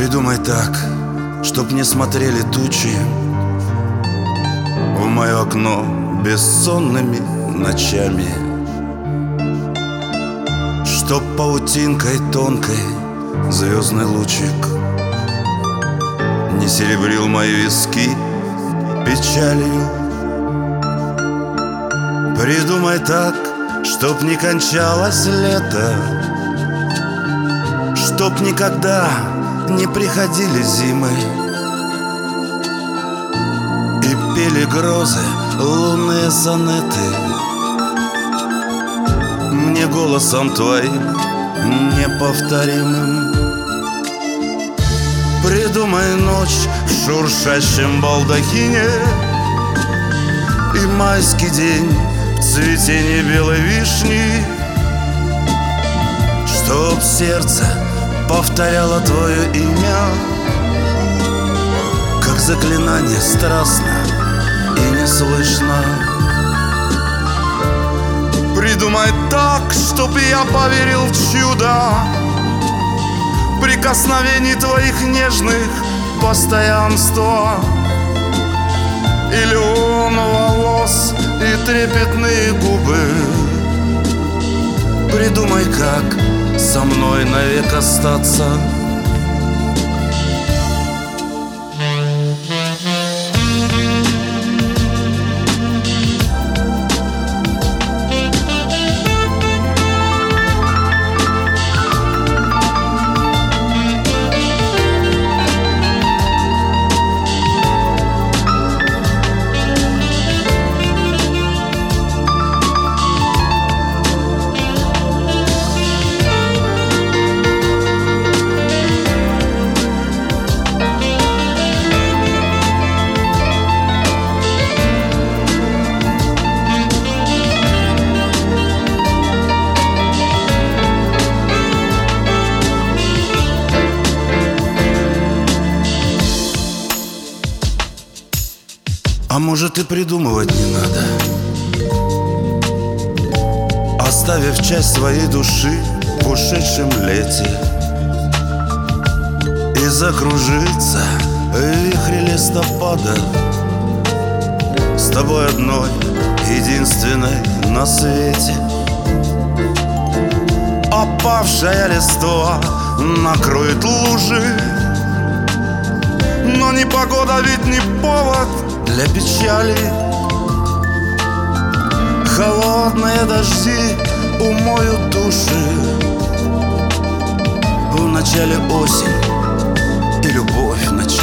Придумай так, чтоб не смотрели тучи в мое окно бессонными ночами, чтоб паутинкой тонкой звездный лучик не серебрил мои виски печалью. Придумай так, чтоб не кончалось лето, чтоб никогда не приходили зимы и пели грозы лунные сонеты мне голосом твоим неповторимым. Придумай ночь в шуршащем балдахине и майский день в цветении белой вишни, чтоб сердце повторяло твое имя, как заклинание страстно и неслышно. Придумай так, чтоб я поверил в чудо прикосновений твоих нежных, постоянства и лен волос и трепетные губы. Придумай, как со мной навек остаться. А может и придумывать не надо, оставив часть своей души в ушедшем лете, и закружиться в вихре листопада с тобой одной, единственной на свете. Опавшая листва накроет лужи, но непогода ведь не повод для печали. Холодные дожди умоют души в начале осень и любовь в начале.